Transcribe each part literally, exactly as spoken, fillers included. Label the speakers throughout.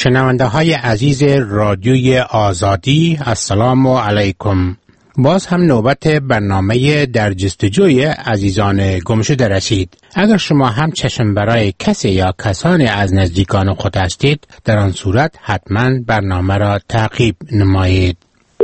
Speaker 1: شنونده های عزیز رادیوی آزادی، السلام علیکم. باز هم نوبت برنامه در جستجوی عزیزان گمشده رسید. اگر شما هم چشم برای کسی یا کسانی از نزدیکان خود هستید، در آن صورت حتما برنامه را تعقیب نمایید.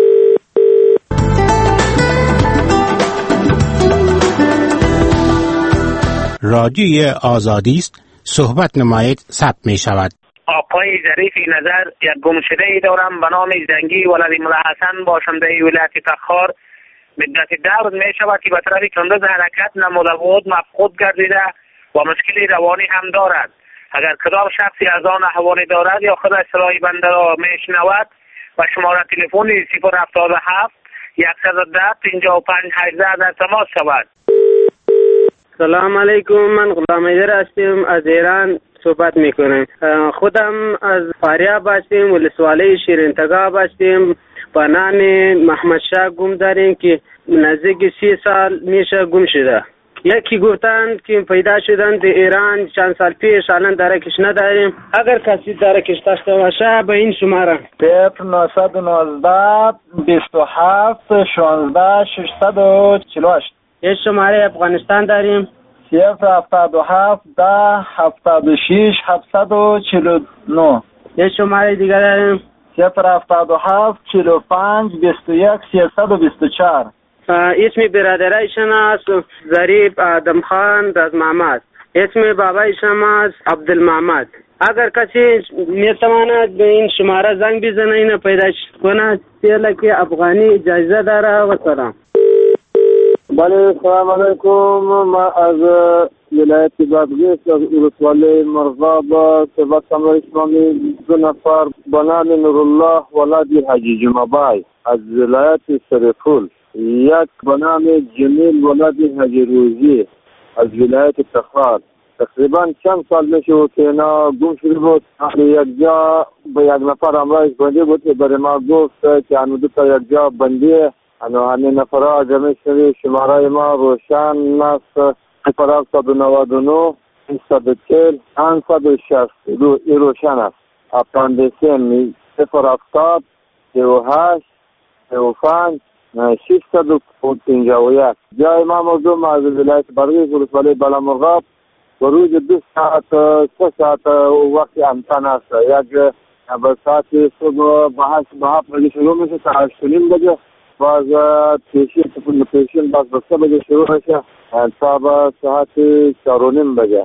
Speaker 1: رادیوی آزادی است، صحبت نمایید ثبت می شود.
Speaker 2: آقای ظریفی نظر یک گمشده ای دارم به نام زنگی ولد مولا حسن باشنده ولایت تخار. مدت ده روز می شود که به طرف کندوز حرکت نموده بود، مفقود گردیده و مشکلی روانی هم دارد. اگر کدام شخصی از آن احوالی دارد یا خود صدای بنده را می شنود و شماره تلفن صفر هفتاد و هفت صد و ده پنجاه و پنج هجده در تماس شود.
Speaker 3: سلام علیکم، من غلام حیدر هستم، از ایران صحبت میکنم. خودم از فاریاب هستم، ولسوالی شیرین تگاب هستم. با نام محمد شاه گم داریم که نزدیک سی سال میشه گم شده. یکی گفتند که پیدا شدن در ایران چند سال پیش، الان درکش نداریم. اگر کسی درکش داشته باشه به این شماره
Speaker 4: صفر نهصد و نوزده بیست و هفت شانزده ششصد و چهل و هشت.
Speaker 3: یک شماره افغانستان داریم
Speaker 4: صفر هفتاد و هفت ده هفتاد و شش هفتصد و چهل و نه.
Speaker 3: یک شماره دیگر داریم
Speaker 4: صفر هفتاد و هفت چهل و پنج بیست و یک سیصد و بیست و چهار.
Speaker 3: اسم برادرایشان است ظریف آدم خان از محمد. اسم بابایشان است عبدالمحمد. اگر کسی میتواند به این شماره زنگ بزنه اینو پیدا کنه، سیله که افغانی اجازه داره. و سلام.
Speaker 4: بله، سلام علیکم. ما از ولایت بادغیس از ولسوالی مرغاب صحبت کنم. اسلامی دو نفر به نام نورالله ولد حاجی جمعبای از ولایت سرپول، یک به نام جمیل ولد حاجی روزی از ولایت تخار. تقریبا چند سال میشه که اینا گم شده بود. یک جا به یک نفر امرایش بنده بود، برای ما گفت که انو دو تا یک جا بنده انو همین نفرها جمعی شده. شماره ما روشن است صفر هفتصد و نود و نه صد و چهل پانصد و شصت. این روشن است. اپاندیسین صفر هفتاد سی و هشت سی و پنج ششصد و پنجاه و یک. جای ما موضوع از ولایت بادغیس ولسوالی بلامرغاب و روز دو ساعت سه ساعت وقتی امکان است. یک به ساعت صبح به هشت به هفت بجه شروع میشه تا هشت و نیم بجه. باز پیشین تفون پیشین باز به سه بجه شروع میشه تا به ساعت چهار و نیم بجه.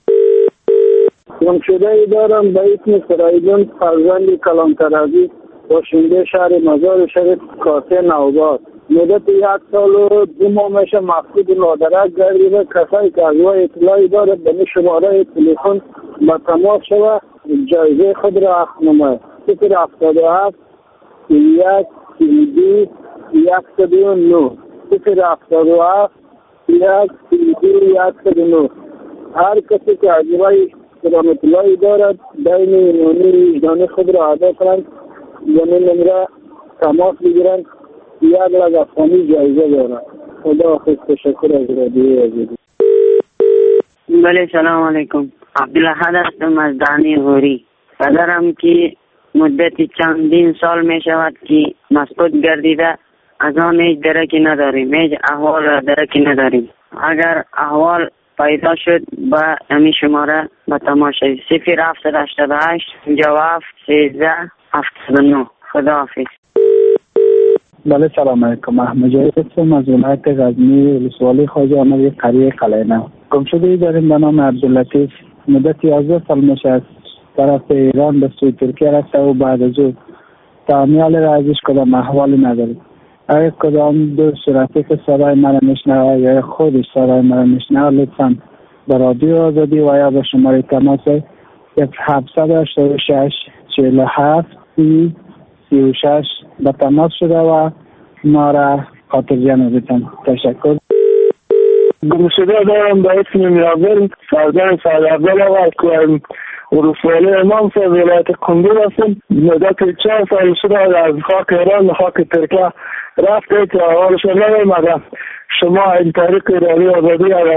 Speaker 5: گمشده ای دارم به اسم سرایدون فرزند کلام ترازی باشنده شهر مزار شریف کاسه نوباد. مدت یک سال و دو ماه میشه مفقود نادرک گردیده. کسایی که از وی اطلاعی داره به شماره تلفن با تماس شود جایزه خود را اخذ نماید. صفر هفتاد و هفت یک سی دو یک و نه صفر هفتاد و هفت یک سی دو یک و نه. هر کسی که از وی سلام اطلاعی دارد دین ایمانی وجدانی خود را ادا کنند، یعنی نمره تماس بگیرند. یک لگ افغانی جایزه دارد. خدا حافظ. تشکر از رادیوی آزادی.
Speaker 3: بله، سلام علیکم. عبدالاحد هستم از دانی غوری. پدرم که مدت چندین سال می شود که مفقود گردیده، از آن هیچ درکی نداریم، هیچ احوال درکی نداریم. اگر احوال پیدا شد با امی شماره به تماشای صفر هفتصد و هشتاد و هشت پنجاه و هفت سیزده هفتاد و نه. خدا حافظ.
Speaker 6: بله، سلام علیکم. احمد جاوید هستم از ولایت غزنی ولسوالی خواجه احمدی قریه قلعه. گمشده ای داریم به نام عبداللطیف. مدت یازده سال میشه از طرف ایران به سوی ترکیه رفته و بعد از او تعمیال را ازش کدام احوالی نداریم. اگر کدام دو صورتی که صدای مرا میشنوه یا خودش صدای مرا میشنوه لطفا به رادیو آزادی و یا به شماره تماس هفتصد و هشتاد و شش چهل و هفت سی و شش به تماس شده و ما را خاطر جمع بتن. تشکر.
Speaker 5: گمشده دارم به اسم میرابل فرزند سعد عبدالله و که ولسوالی امام صاحب ولایت کندوز هستم. مدت چند سال شده از خاک ایران به خاک ترکیه رفته که احوالش نمی‌آمده. شما این طریق رادیو آزادی را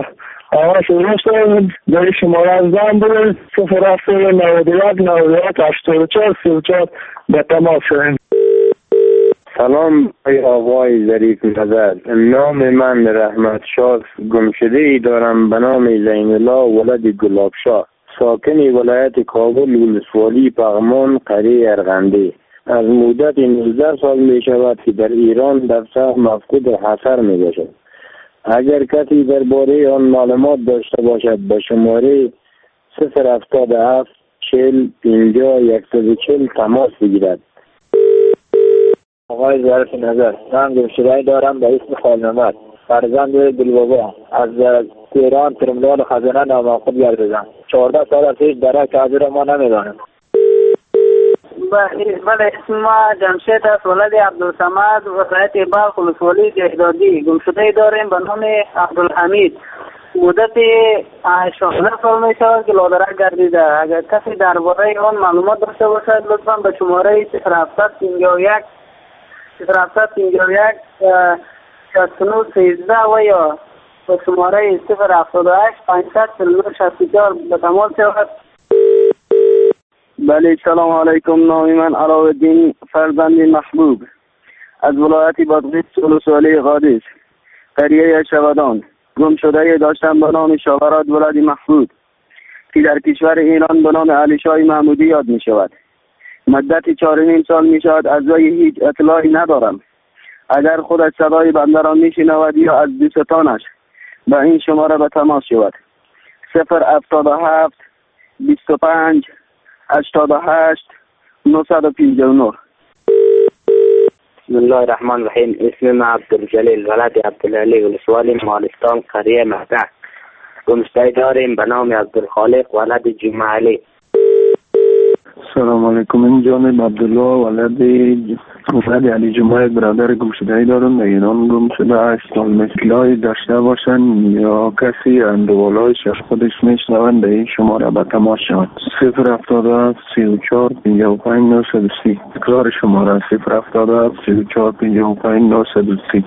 Speaker 5: آقا سروش داری شماره از زن بود صفر هفت نود و یک نود و یک هشتاد و چهار سی و چهار به تماس شدیم.
Speaker 4: سلام ای آقای ظریف نظر، نام من رحمت شاه گمشده ای دارم به نام زین الله ولد گلابشاه، ساکن ولایت کابل ولسوالی پغمان قریه ارغنده. از مدت نوزده سال می شود که در ایران در شهر مفقود حصر می باشد. اگر کسی درباره آن معلومات داشته باشد به شماره صفر هفتاد و هفت چهل پنجاه صد و چهل تماس بگیرد.
Speaker 5: آقای ظریف نظر، من گمشده‌ای دارم به اسم خالنمت، فرزند دلبابا، از تهران ترمینال خزانه نامعقود گردیدم. چهارده سال از هیچ درک از را ما نمیدانیم.
Speaker 3: بله، اسم ما جمشید است، ولد عبدالصمد، ولایت بلخ ولسوالی دهدادی. گمشده‌ای داریم به نام عبدالحمید. مدت شانزده سال می شود که لادرک گردیده. اگر کسی درباره آن معلومات داشته باشد لطفا به شماره صفر هفتصد پنجاه و یک صفر هفتصد پنجاه و یک شصت و نه سیزده و یا به شماره صفر هفتاد و هشت پانصد چهل و نه شصت و چهار به تماس شود.
Speaker 5: بله، سلام علیکم. نام من علاءالدین فرزند محبوب از ولایت بادغیس ولسوالی قادس قریه شودان. گمشده‌ای داشتم به نام شاورات ولد محمود که در کشور ایران به نام علی شاه محمودی یاد می شود. مدت چهار و نیم سال می شود از وی هیچ اطلاعی ندارم. اگر خودش صدای بنده را می شنود یا از دوستانش به این شماره به تماس شود. صفر هفتاد و هفت بیست و پنج هشتاد و هشت نهصد و پنجاه و نه.
Speaker 2: بسم الله الرحمن الرحیم. اسم من عبدالجلیل ولد عبدالعلی ولسوالی مالستان قریه مهده. گمشده‌ای داریم به نام عبدالخالق ولد جمعه علی.
Speaker 6: سلام علیکم. این جانب عبدالله ولد ولد علی جمعه برادر گمشده‌ای دارم. در ایران گمشده است. مثلای داشته باشن یا کسی اندوالای شخص خودش میشنوند به این شماره به تماس شود. صفر هفتاد و هفت سی و چهار پنجاه و پنج نهصد و سی. تکرار شماره صفر هفتاد و هفت سی و چهار پنجاه و پنج نهصد و سی.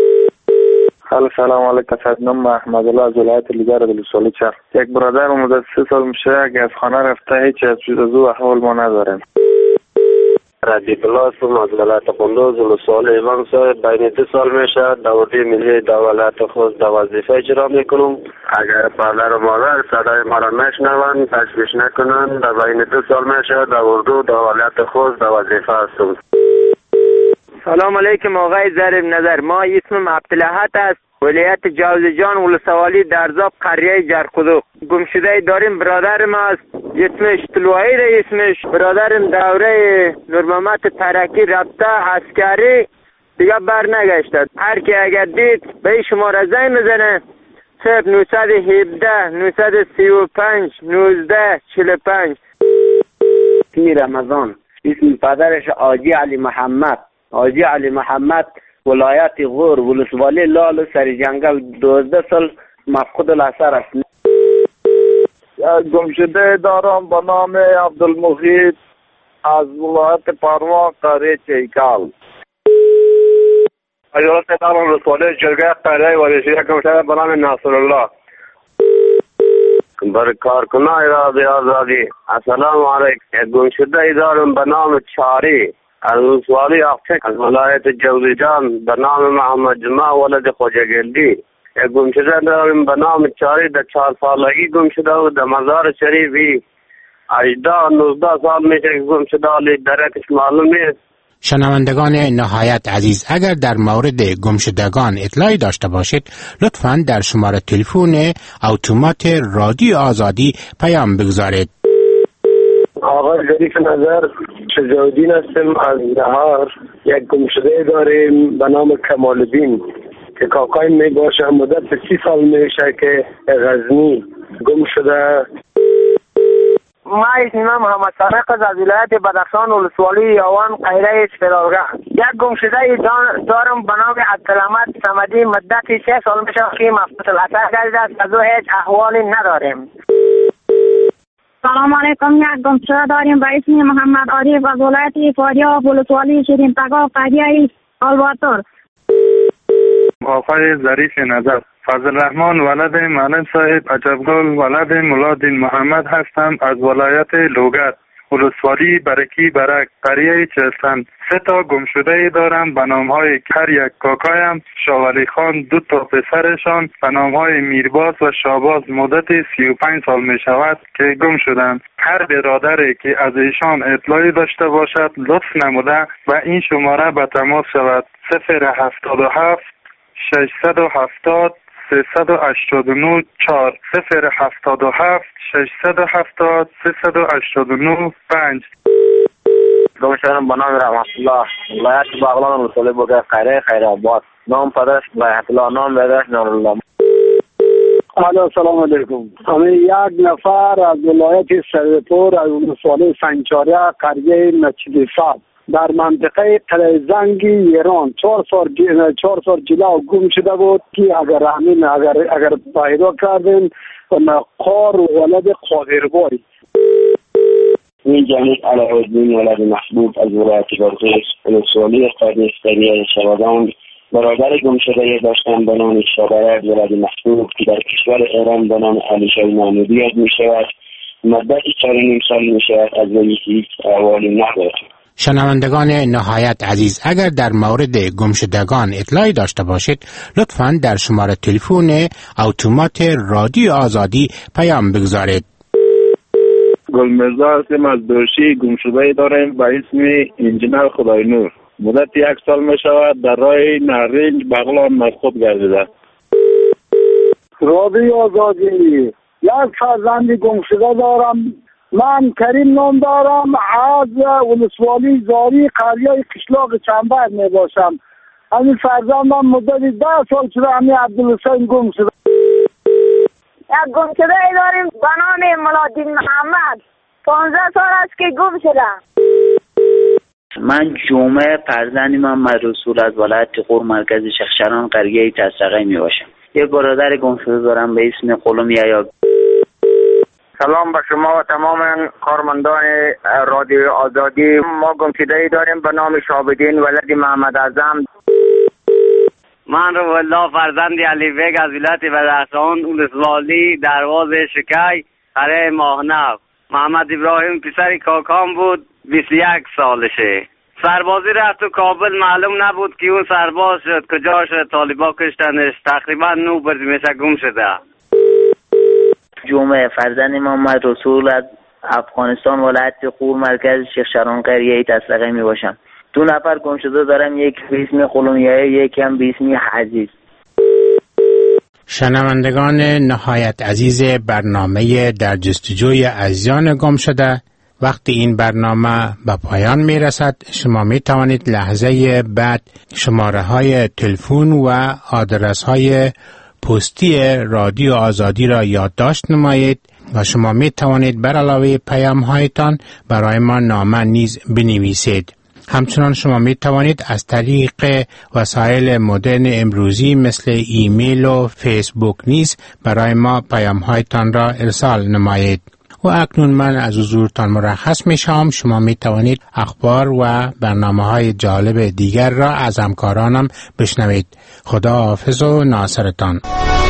Speaker 4: سلام علیکم. سلام احمد الله از ولایت لیگر ولسوالی چرخ. یک برادر مدت سه سال میشه که از خانه رفته، هیچ از چیز از او احوال ما نداریم.
Speaker 7: ردیف الله هستم از ولایت قندوز ولسوالی ایوان صاحب. بین دو سال میشه دوردی ملی دولت خود دو وظیفه اجرا میکنم. اگر پدر و مادر صدای مرا نشنوند تشویش نکنند. در بین دو سال میشه دوردو دولت خود دو وظیفه هستم.
Speaker 2: سلام علیکم آقای ظریف نظر. ما اسمم عبدالحد است، ولایت جوزجان ولسوالی درزاب قریه جرقدوق. گمشده‌ای داریم برادرم است، اسمش طلوعی ده. اسمش برادرم دوره نور محمد ترکی رفته عسکری دیگه بر نگشته. هر کی اگر دید به این شماره زنگ میزنه صفر نهصد و هفده نهصد و سی و پنج نوزده چهل و پنج.
Speaker 8: اسم رمضان، اسم پدرش آجی علی محمد. آجی علی محمد ولایت غور ولسوالی لال سری جنگل دوازده سال مفقود الاثر است.
Speaker 5: گمشده دارم به نام عبدالمحید از ولایت پروان قریه چیکال.
Speaker 7: ایالت دارم ولسوالی جرگه قریه ورشیه گمشده به نام ناصر الله. بر کارکنای رادی آزادی. السلام علیکم. گمشده دارم به نام چاری از ولسوالی اقچک از ولایت جوزجان به نام محمد جمعه ولد خوجگلدی. یک گمشده داریم به نام چاری در چهار سالگی گمشده و در مزار شریفی هجده نوزده سال میشه که گمشده ولی درکش معلوم نیست.
Speaker 1: شنوندگان نهایت عزیز، اگر در مورد گمشدگان اطلاعی داشته باشید لطفاً در شماره تلفن اتومات رادیو آزادی پیام بگذارید.
Speaker 4: آقای ظریف نظر، شجاعالدین هستم از نهار. یک گمشده داریم به نام کمال الدین که کاکای می باشه. مدت سی سال میشه که غزنی گم شده.
Speaker 2: ما اسمم محمد صادق از ولایت بدخشان ولسوالی یوان قریه چپرالگه. یک گمشده دارم به نام عبدالحمد صمدی. مدت سه سال میشه که مفقود الاثر گردیده است. از او هیچ احوالی نداریم.
Speaker 9: سلام علیکم. یک گمشده داریم به اسم محمد عارف از ولایت فاریاب ولسوالی شیرین تگاه قریه آلواتور.
Speaker 4: آقای ظریف نظر،
Speaker 10: فضل الرحمن ولد معلم صاحب عجبگل ولد مولادین محمد هستم از ولایت لوگر، ولسوالی برکی برک، قریه چهستان. سه تا گمشده دارم به نام های هر یک کاکایم شاولی خان، دو تا پسرشان به نام های میرباز و شاباز. مدت سی و پنج سال می شود که گم شدند. هر برادری که از ایشان اطلاعی داشته باشد لطف نموده و این شماره به تماس شود. صفر هفتاد و هفت ششصد و هفتاد سیصد و هشتاد و نه چهار، صفر هفتاد و هفت ششصد و هفتاد سیصد و هشتاد و نه پنج.
Speaker 11: گمشدم به نام رحمت الله، ولایت بغلان ولسوالی بوگر، قریه خیرآباد. نام پدرش ولایت الله، نام پدرش نورالله.
Speaker 5: الو سلام علیکم. همه یک نفر از ولایت سرپور از ولسوالی سنجاریه قریه مسجد صاحب در منطقه قلعه زنگی ایران چهار سال چهار سال جلو گم شده بود که اگر همین اگر اگر پیدا کردیم قار ولد قادرباری.
Speaker 12: این جمعیت علاءالدین ولد محبوب از ولایت بادغیس ولسوالی قریه شبادان برادر گم شده داشتن به نام شابرد ولد محبوب که در کشور ایران به نام علی شاه محمودی یاد می شود. مدت چهار و نیم سال می شود از وی هیچ احوالی ندارد.
Speaker 1: شنوندگان نهایت عزیز، اگر در مورد گمشدگان اطلاعی داشته باشید لطفاً در شماره تلفن اتومات رادیو آزادی پیام بگذارید.
Speaker 4: گلمرزا هستیم از دوشی. گمشده داریم به اسم انجینر خداینور. مدت یک سال می شود در راه نهرنج بغلان مسقط گردیده.
Speaker 5: رادیو آزادی یک فرزندی گمشده دارم. من کریم نام دارم، از ولسوالی زاری قریه قشلاق چنبر می باشم. همین فرزندم مدت ده سال شده همین عبدالحسین گم شده.
Speaker 9: یک گم شده ای داریم به نام مولادین محمد، پانزده سال است که گم شده.
Speaker 13: من جمعه فرزندی محمد رسول از ولایت قور مرکز شخشران قریه تسرقه می باشم. یه برادر گم شده دارم به اسم قلم یحیی.
Speaker 2: سلام به شما و تمام کارمندان رادیو آزادی. ما گمشده‌ای داریم به نام شابدین ولد محمد اعظم.
Speaker 14: من رو والله فرزند علی بیگ از ولایت بدخشان ولسوالی دروازه شکی قریه ماهنو. محمد ابراهیم پسر کاکام بود، بیست و یک سالشه. سربازی رفت تو کابل، معلوم نبود که اون سرباز شد کجا شد، طالبا کشتنش. تقریبا نو برد میشه گم شده.
Speaker 13: جمعه فرزند محمد رسول از افغانستان ولایت قور مرکز شیخ شران قریه تسرقه می باشم. دو نفر گم شده دارم، یک به اسم قلم یحیی، یک هم به اسم عزیز.
Speaker 1: شنوندگان نهایت عزیز برنامه در جستجوی عزیزان گم شده، وقتی این برنامه به پایان می رسد شما می توانید لحظه بعد شماره های تلفن و آدرس های پستی رادیو آزادی را یادداشت نمایید و شما می توانید بر علاوه پیام هایتان برای ما نامه نیز بنویسید. همچنان شما می توانید از طریق وسایل مدرن امروزی مثل ایمیل و فیسبوک نیز برای ما پیام هایتان را ارسال نمایید. و اکنون من از حضورتان مرخص می شم. شما می توانید اخبار و برنامه های جالب دیگر را از همکارانم بشنوید. خدا حافظ و ناصرتان.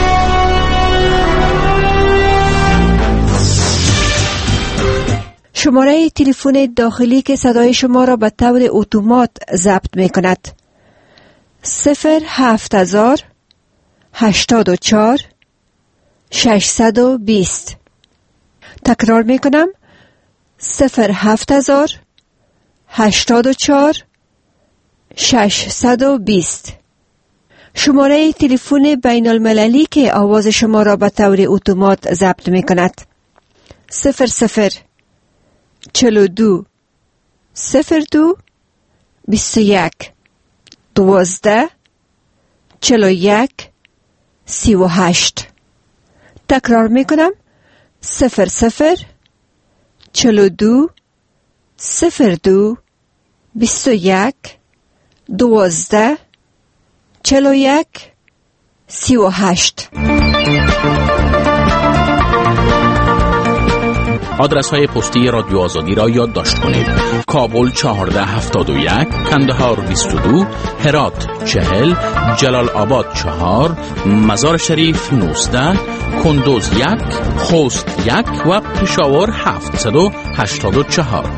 Speaker 15: شماره تلفن داخلی که صدای شما را به طور اتومات ضبط می کند صفر هفت هزار هشتاد و چهار ششصد و بیست. تکرار می کنم صفر هفت هزار هشتاد و چهار ششصد و بیست. شماره تلفن بین المللی که آواز شما را به طور اتومات ضبط می کند صفر صفر چهل و دو صفر دو بیست و یک دوازده چهل و یک سی و هشت. تکرار می کنم صفر صفر چهل و دو صفر دو بیست و یک دوازده چهل و یک سی و هشت.
Speaker 16: آدرس های پستی رادیو آزادی را یادداشت کنید. کابل چهارده هفتاد و یک، کندهار بیست و دو، هرات چهل، جلال آباد چهار، مزار شریف نوزده، کندوز یک، خوست یک و پشاور هفتصد و هشتاد و چهار.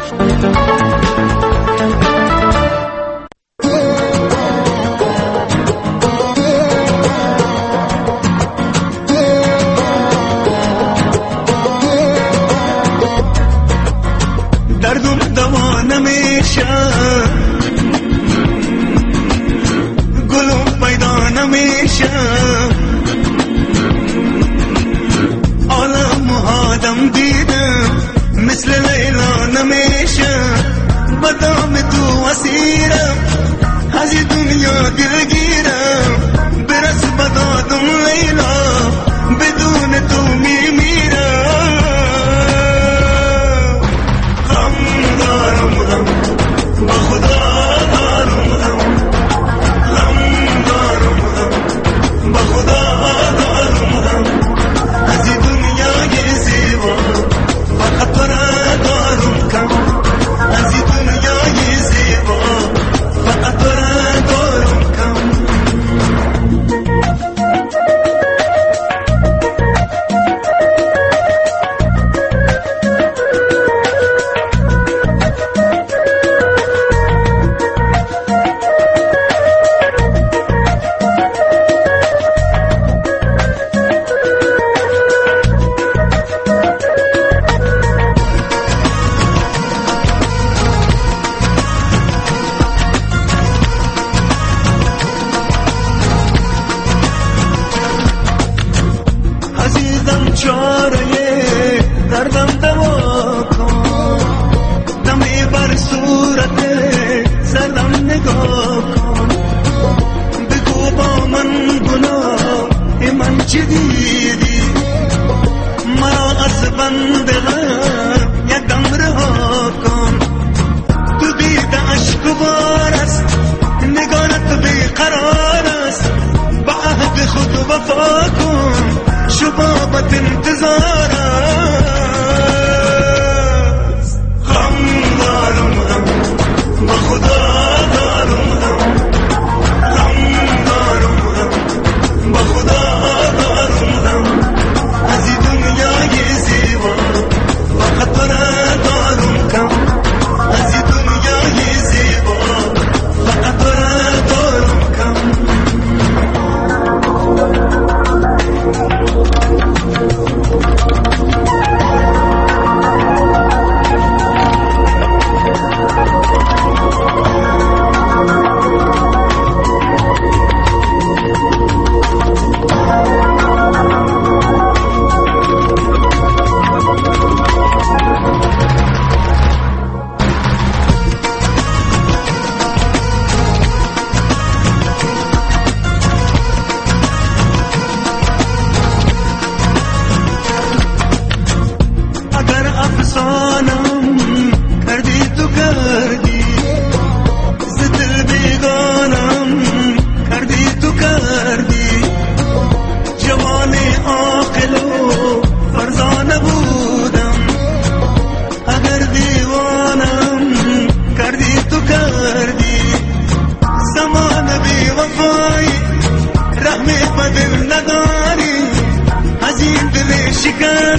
Speaker 17: Chicago.